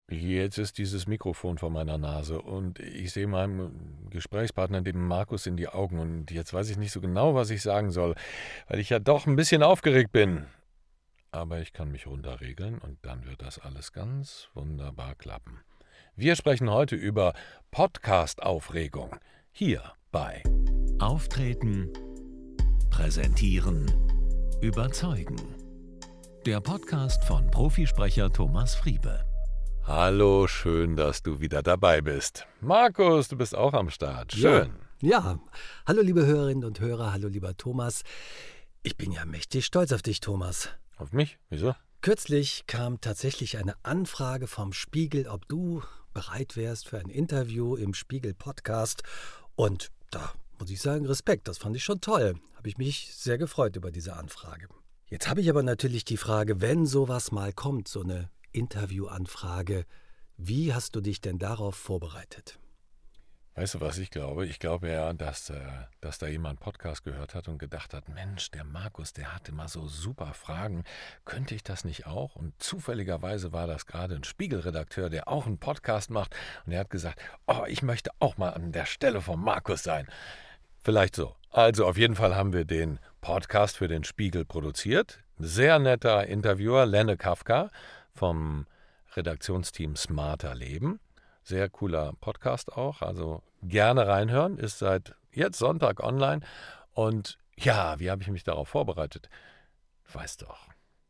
Jetzt ist dieses Mikrofon vor meiner Nase und ich sehe meinem Gesprächspartner, dem Markus, in die Augen und jetzt weiß ich nicht so genau, was ich sagen soll, weil ich ja doch ein bisschen aufgeregt bin. Aber ich kann mich runterregeln und dann wird das alles ganz wunderbar klappen. Wir sprechen heute über Podcast-Aufregung. Hier bei Auftreten, präsentieren, überzeugen. Der Podcast von Profisprecher Thomas Friebe. Hallo, schön, dass du wieder dabei bist. Markus, du bist auch am Start. Schön. Ja, hallo liebe Hörerinnen und Hörer, hallo lieber Thomas. Ich bin ja mächtig stolz auf dich, Thomas. Auf mich? Wieso? Kürzlich kam tatsächlich eine Anfrage vom Spiegel, ob du bereit wärst für ein Interview im Spiegel-Podcast. Und da muss ich sagen, Respekt, das fand ich schon toll. Habe ich mich sehr gefreut über diese Anfrage. Jetzt habe ich aber natürlich die Frage, wenn sowas mal kommt, so eine Interviewanfrage, wie hast du dich denn darauf vorbereitet? Weißt du, was ich glaube? Ich glaube ja, dass da jemand Podcast gehört hat und gedacht hat, Mensch, der Markus, der hatte mal so super Fragen, könnte ich das nicht auch? Und zufälligerweise war das gerade ein Spiegelredakteur, der auch einen Podcast macht und er hat gesagt, oh, ich möchte auch mal an der Stelle von Markus sein. Vielleicht so. Also auf jeden Fall haben wir den Podcast für den Spiegel produziert. Sehr netter Interviewer, Lenne Kafka vom Redaktionsteam Smarter Leben. Sehr cooler Podcast auch, also gerne reinhören, ist seit jetzt Sonntag online. Und ja, wie habe ich mich darauf vorbereitet? Du weißt doch,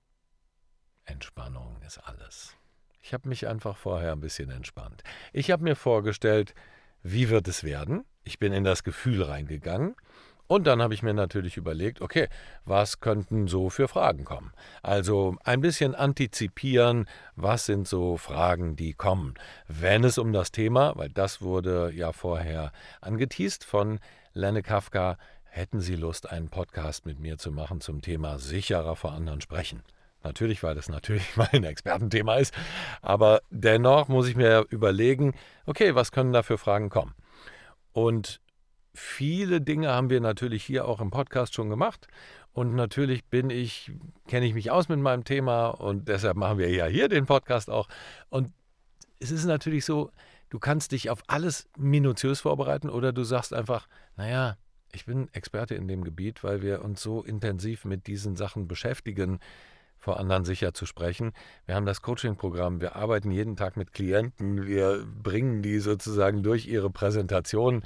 Entspannung ist alles. Ich habe mich einfach vorher ein bisschen entspannt. Ich habe mir vorgestellt, wie wird es werden? Ich bin in das Gefühl reingegangen. Und dann habe ich mir natürlich überlegt, okay, was könnten so für Fragen kommen? Also ein bisschen antizipieren, was sind so Fragen, die kommen, wenn es um das Thema, weil das wurde ja vorher angeteast von Lenne Kafka, hätten Sie Lust, einen Podcast mit mir zu machen zum Thema sicherer vor anderen sprechen? Natürlich, weil das natürlich mein Expertenthema ist, aber dennoch muss ich mir überlegen, okay, was können da für Fragen kommen? Und viele Dinge haben wir natürlich hier auch im Podcast schon gemacht und natürlich kenne ich mich aus mit meinem Thema und deshalb machen wir ja hier den Podcast auch. Und es ist natürlich so, du kannst dich auf alles minutiös vorbereiten oder du sagst einfach, naja, ich bin Experte in dem Gebiet, weil wir uns so intensiv mit diesen Sachen beschäftigen, vor anderen sicher zu sprechen. Wir haben das Coaching-Programm, wir arbeiten jeden Tag mit Klienten, wir bringen die sozusagen durch ihre Präsentation.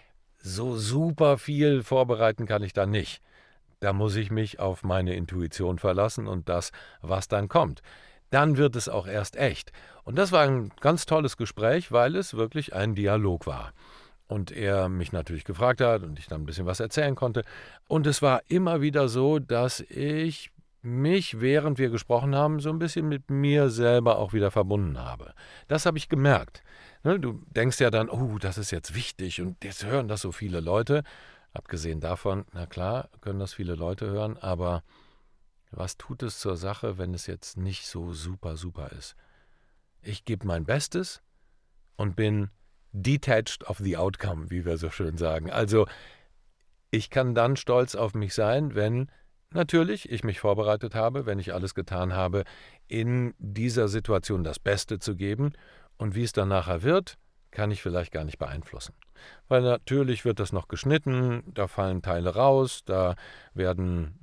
So super viel vorbereiten kann ich da nicht. Da muss ich mich auf meine Intuition verlassen und das, was dann kommt. Dann wird es auch erst echt. Und das war ein ganz tolles Gespräch, weil es wirklich ein Dialog war. Und er mich natürlich gefragt hat und ich dann ein bisschen was erzählen konnte. Und es war immer wieder so, dass ich mich, während wir gesprochen haben, so ein bisschen mit mir selber auch wieder verbunden habe. Das habe ich gemerkt. Du denkst ja dann, oh, das ist jetzt wichtig und jetzt hören das so viele Leute. Abgesehen davon, na klar, können das viele Leute hören, aber was tut es zur Sache, wenn es jetzt nicht so super ist? Ich gebe mein Bestes und bin detached of the outcome, wie wir so schön sagen. Also ich kann dann stolz auf mich sein, wenn natürlich ich mich vorbereitet habe, wenn ich alles getan habe, in dieser Situation das Beste zu geben. Und wie es dann nachher wird, kann ich vielleicht gar nicht beeinflussen. Weil natürlich wird das noch geschnitten, da fallen Teile raus, da werden,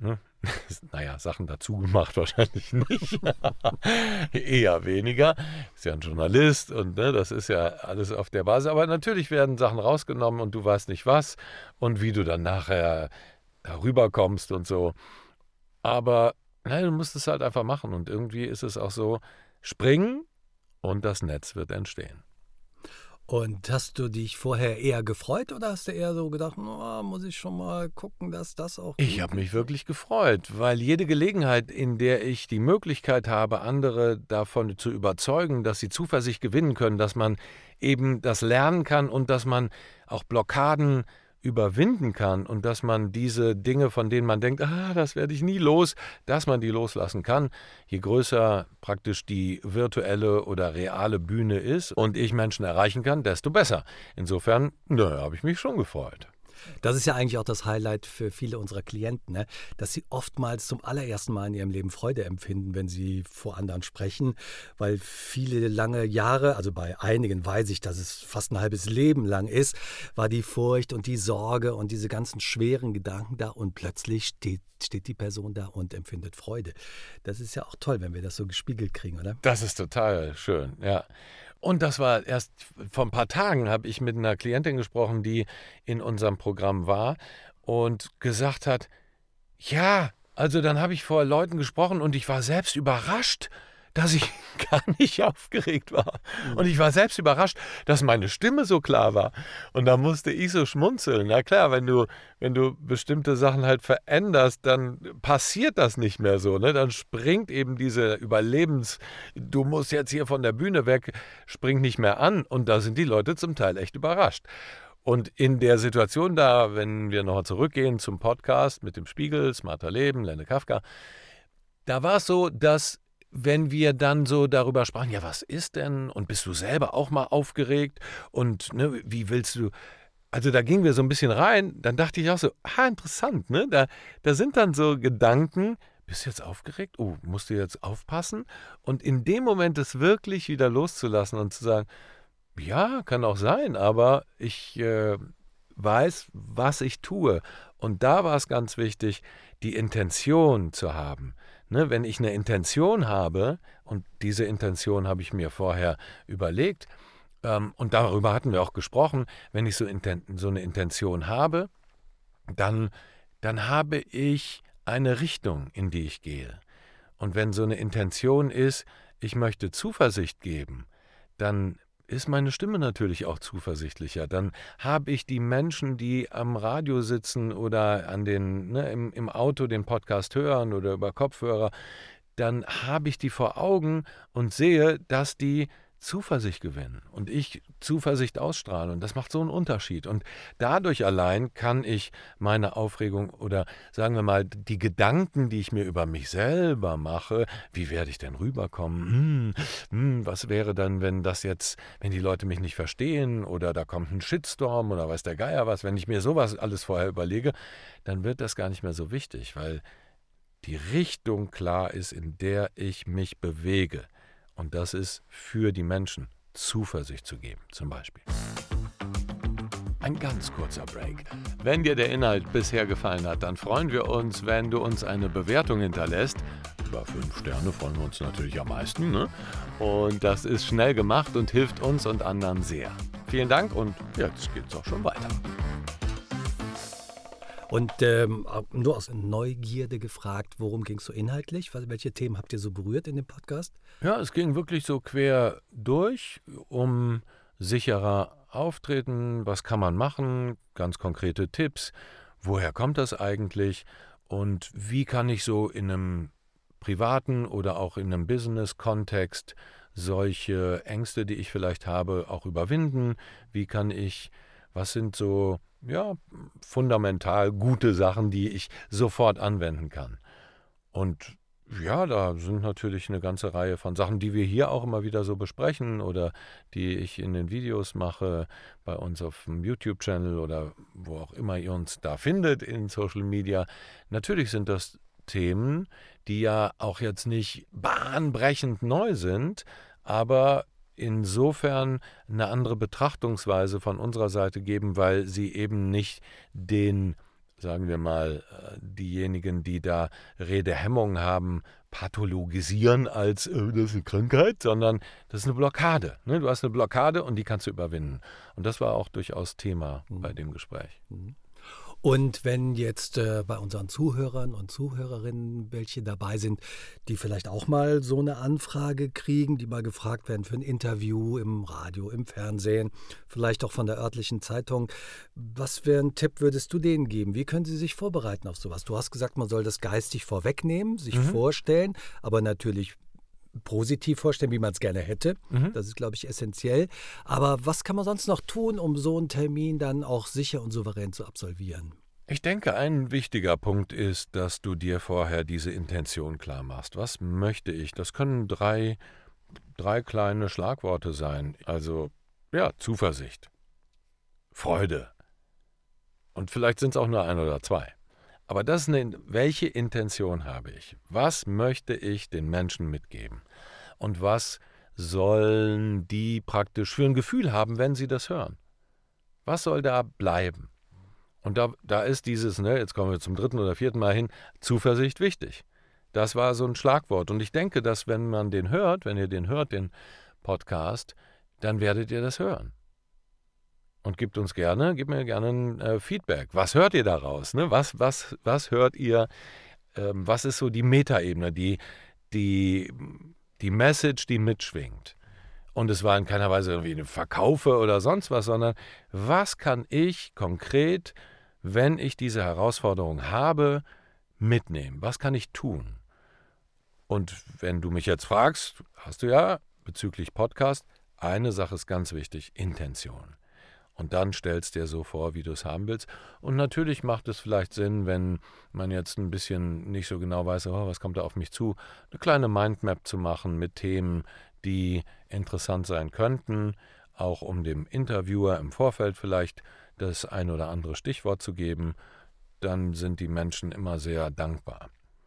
Sachen dazu gemacht wahrscheinlich nicht. Eher weniger. Ist ja ein Journalist und das ist ja alles auf der Basis. Aber natürlich werden Sachen rausgenommen und du weißt nicht was und wie du dann nachher darüber kommst und so. Aber du musst es halt einfach machen und irgendwie ist es auch so, springen und das Netz wird entstehen. Und hast du dich vorher eher gefreut oder hast du eher so gedacht, muss ich schon mal gucken, dass das auch Ich habe mich wirklich gefreut, weil jede Gelegenheit, in der ich die Möglichkeit habe, andere davon zu überzeugen, dass sie Zuversicht gewinnen können, dass man eben das lernen kann und dass man auch Blockaden überwinden kann und dass man diese Dinge, von denen man denkt, das werde ich nie los, dass man die loslassen kann. Je größer praktisch die virtuelle oder reale Bühne ist und ich Menschen erreichen kann, desto besser. Insofern, habe ich mich schon gefreut. Das ist ja eigentlich auch das Highlight für viele unserer Klienten, ne? Dass sie oftmals zum allerersten Mal in ihrem Leben Freude empfinden, wenn sie vor anderen sprechen, weil viele lange Jahre, also bei einigen weiß ich, dass es fast ein halbes Leben lang ist, war die Furcht und die Sorge und diese ganzen schweren Gedanken da und plötzlich steht die Person da und empfindet Freude. Das ist ja auch toll, wenn wir das so gespiegelt kriegen, oder? Das ist total schön, ja. Und das war erst vor ein paar Tagen, habe ich mit einer Klientin gesprochen, die in unserem Programm war und gesagt hat, ja, also dann habe ich vor Leuten gesprochen und ich war selbst überrascht, dass ich gar nicht aufgeregt war. Und ich war selbst überrascht, dass meine Stimme so klar war. Und da musste ich so schmunzeln. Na klar, wenn du bestimmte Sachen halt veränderst, dann passiert das nicht mehr so. Ne? Dann springt eben diese du musst jetzt hier von der Bühne weg, springt nicht mehr an. Und da sind die Leute zum Teil echt überrascht. Und in der Situation da, wenn wir noch zurückgehen zum Podcast mit dem Spiegel, Smarter Leben, Lenne Kafka, da war es so, dass wenn wir dann so darüber sprachen, ja, was ist denn? Und bist du selber auch mal aufgeregt? Und ne, wie willst du? Also da gingen wir so ein bisschen rein, dann dachte ich auch so, interessant, ne? Da sind dann so Gedanken, bist du jetzt aufgeregt? Oh, musst du jetzt aufpassen? Und in dem Moment es wirklich wieder loszulassen und zu sagen, ja, kann auch sein, aber ich weiß, was ich tue. Und da war es ganz wichtig, die Intention zu haben. Ne, wenn ich eine Intention habe, und diese Intention habe ich mir vorher überlegt, und darüber hatten wir auch gesprochen, wenn ich so eine Intention habe, dann habe ich eine Richtung, in die ich gehe. Und wenn so eine Intention ist, ich möchte Zuversicht geben, dann ist meine Stimme natürlich auch zuversichtlicher. Dann habe ich die Menschen, die am Radio sitzen oder im Auto den Podcast hören oder über Kopfhörer, dann habe ich die vor Augen und sehe, dass die Zuversicht gewinnen und ich Zuversicht ausstrahle. Und das macht so einen Unterschied. Und dadurch allein kann ich meine Aufregung oder sagen wir mal die Gedanken, die ich mir über mich selber mache, wie werde ich denn rüberkommen? Was wäre dann, wenn die Leute mich nicht verstehen oder da kommt ein Shitstorm oder weiß der Geier was, wenn ich mir sowas alles vorher überlege, dann wird das gar nicht mehr so wichtig, weil die Richtung klar ist, in der ich mich bewege. Und das ist für die Menschen, Zuversicht zu geben, zum Beispiel. Ein ganz kurzer Break. Wenn dir der Inhalt bisher gefallen hat, dann freuen wir uns, wenn du uns eine Bewertung hinterlässt. Über 5 Sterne freuen wir uns natürlich am meisten, ne? Und das ist schnell gemacht und hilft uns und anderen sehr. Vielen Dank und jetzt geht's auch schon weiter. Und nur aus Neugierde gefragt, worum ging es so inhaltlich? Welche Themen habt ihr so berührt in dem Podcast? Ja, es ging wirklich so quer durch, um sicherer auftreten, was kann man machen, ganz konkrete Tipps, woher kommt das eigentlich und wie kann ich so in einem privaten oder auch in einem Business-Kontext solche Ängste, die ich vielleicht habe, auch überwinden, was sind so fundamental gute Sachen, die ich sofort anwenden kann. Und ja, da sind natürlich eine ganze Reihe von Sachen, die wir hier auch immer wieder so besprechen oder die ich in den Videos mache, bei uns auf dem YouTube-Channel oder wo auch immer ihr uns da findet in Social Media. Natürlich sind das Themen, die ja auch jetzt nicht bahnbrechend neu sind, aber insofern eine andere Betrachtungsweise von unserer Seite geben, weil sie eben nicht sagen wir mal, diejenigen, die da Redehemmung haben, pathologisieren als das ist eine Krankheit, sondern das ist eine Blockade. Ne? Du hast eine Blockade und die kannst du überwinden. Und das war auch durchaus Thema bei dem Gespräch. Und wenn jetzt bei unseren Zuhörern und Zuhörerinnen welche dabei sind, die vielleicht auch mal so eine Anfrage kriegen, die mal gefragt werden für ein Interview im Radio, im Fernsehen, vielleicht auch von der örtlichen Zeitung, was für einen Tipp würdest du denen geben? Wie können sie sich vorbereiten auf sowas? Du hast gesagt, man soll das geistig vorwegnehmen, sich vorstellen, aber natürlich positiv vorstellen, wie man es gerne hätte. Das ist, glaube ich, essentiell. Aber was kann man sonst noch tun, um so einen Termin dann auch sicher und souverän zu absolvieren? Ich denke, ein wichtiger Punkt ist, dass du dir vorher diese Intention klar machst. Was möchte ich? Das können drei kleine Schlagworte sein. Also, ja, Zuversicht, Freude, Und vielleicht sind es auch nur 1 oder 2. Aber welche Intention habe ich? Was möchte ich den Menschen mitgeben? Und was sollen die praktisch für ein Gefühl haben, wenn sie das hören? Was soll da bleiben? Und da ist dieses, jetzt kommen wir zum 3. oder 4. Mal hin, Zuversicht wichtig. Das war so ein Schlagwort. Und ich denke, dass wenn ihr den hört, den Podcast, dann werdet ihr das hören. Und gebt mir gerne ein Feedback. Was hört ihr daraus? Ne? Was hört ihr? Was ist so die Metaebene, die Message, die mitschwingt? Und es war in keiner Weise irgendwie eine Verkaufe oder sonst was, sondern was kann ich konkret, wenn ich diese Herausforderung habe, mitnehmen? Was kann ich tun? Und wenn du mich jetzt fragst, hast du ja bezüglich Podcast, eine Sache ist ganz wichtig, Intention. Und dann stellst du dir so vor, wie du es haben willst. Und natürlich macht es vielleicht Sinn, wenn man jetzt ein bisschen nicht so genau weiß, was kommt da auf mich zu, eine kleine Mindmap zu machen mit Themen, die interessant sein könnten, auch um dem Interviewer im Vorfeld vielleicht das ein oder andere Stichwort zu geben. Dann sind die Menschen immer sehr dankbar.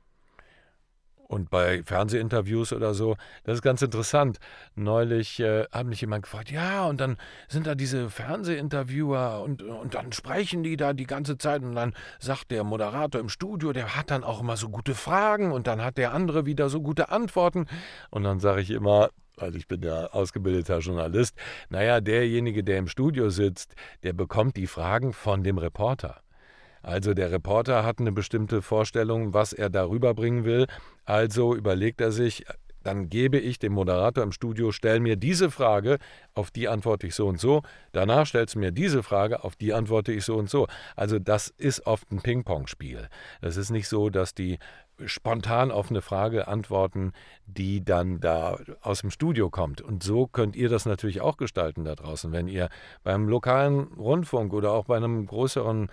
Und bei Fernsehinterviews oder so, das ist ganz interessant. Neulich hat mich jemand gefragt, ja, und dann sind da diese Fernsehinterviewer und dann sprechen die da die ganze Zeit und dann sagt der Moderator im Studio, der hat dann auch immer so gute Fragen und dann hat der andere wieder so gute Antworten. Und dann sage ich immer, weil ich bin ja ausgebildeter Journalist, derjenige, der im Studio sitzt, der bekommt die Fragen von dem Reporter. Also der Reporter hat eine bestimmte Vorstellung, was er da rüberbringen will. Also überlegt er sich, dann gebe ich dem Moderator im Studio, stell mir diese Frage, auf die antworte ich so und so. Danach stellst du mir diese Frage, auf die antworte ich so und so. Also das ist oft ein Ping-Pong-Spiel. Das ist nicht so, dass die spontan auf eine Frage antworten, die dann da aus dem Studio kommt. Und so könnt ihr das natürlich auch gestalten da draußen. Wenn ihr beim lokalen Rundfunk oder auch bei einer größeren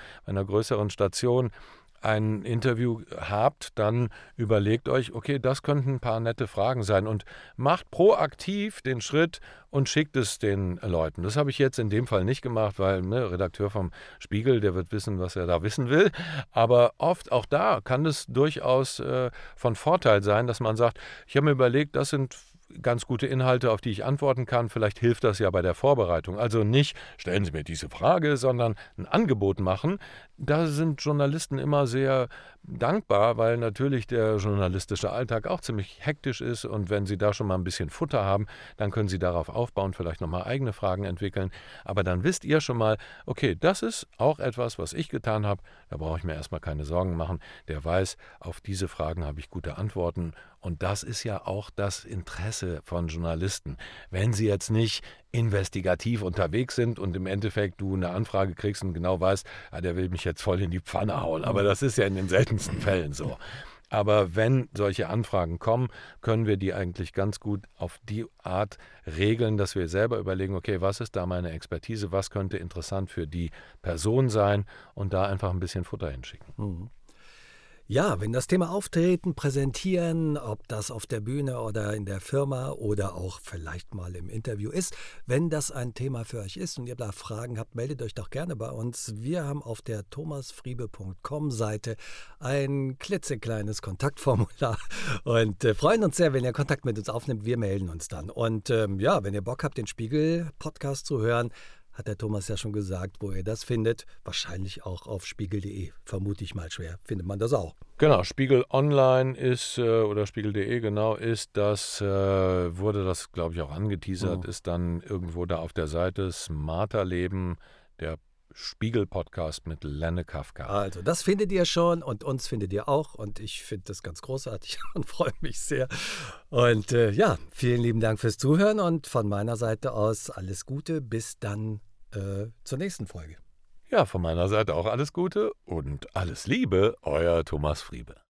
Station ein Interview habt, dann überlegt euch, okay, das könnten ein paar nette Fragen sein und macht proaktiv den Schritt und schickt es den Leuten. Das habe ich jetzt in dem Fall nicht gemacht, weil Redakteur vom Spiegel, der wird wissen, was er da wissen will. Aber oft auch da kann es durchaus von Vorteil sein, dass man sagt, ich habe mir überlegt, das sind ganz gute Inhalte, auf die ich antworten kann. Vielleicht hilft das ja bei der Vorbereitung. Also nicht, stellen Sie mir diese Frage, sondern ein Angebot machen. Da sind Journalisten immer sehr dankbar, weil natürlich der journalistische Alltag auch ziemlich hektisch ist und wenn Sie da schon mal ein bisschen Futter haben, dann können Sie darauf aufbauen, vielleicht nochmal eigene Fragen entwickeln. Aber dann wisst ihr schon mal, okay, das ist auch etwas, was ich getan habe. Da brauche ich mir erstmal keine Sorgen machen. Der weiß, auf diese Fragen habe ich gute Antworten. Und das ist ja auch das Interesse von Journalisten. Wenn sie jetzt nicht investigativ unterwegs sind und im Endeffekt du eine Anfrage kriegst und genau weißt, der will mich jetzt voll in die Pfanne hauen. Aber das ist ja in den seltensten Fällen so. Aber wenn solche Anfragen kommen, können wir die eigentlich ganz gut auf die Art regeln, dass wir selber überlegen, okay, was ist da meine Expertise, was könnte interessant für die Person sein und da einfach ein bisschen Futter hinschicken. Mhm. Ja, wenn das Thema Auftreten, Präsentieren, ob das auf der Bühne oder in der Firma oder auch vielleicht mal im Interview ist, wenn das ein Thema für euch ist und ihr da Fragen habt, meldet euch doch gerne bei uns. Wir haben auf der thomasfriebe.com-Seite ein klitzekleines Kontaktformular und freuen uns sehr, wenn ihr Kontakt mit uns aufnimmt. Wir melden uns dann. Und wenn ihr Bock habt, den Spiegel-Podcast zu hören, hat der Thomas ja schon gesagt, wo ihr das findet. Wahrscheinlich auch auf spiegel.de, vermute ich mal schwer. Findet man das auch. Genau, Spiegel Online ist, oder spiegel.de genau, ist das, wurde das, glaube ich, auch angeteasert, ist dann irgendwo da auf der Seite Smarter Leben, der Spiegel-Podcast mit Lenne Kafka. Also das findet ihr schon und uns findet ihr auch und ich finde das ganz großartig und freue mich sehr. Und vielen lieben Dank fürs Zuhören und von meiner Seite aus alles Gute, bis dann zur nächsten Folge. Ja, von meiner Seite auch alles Gute und alles Liebe, euer Thomas Friebe.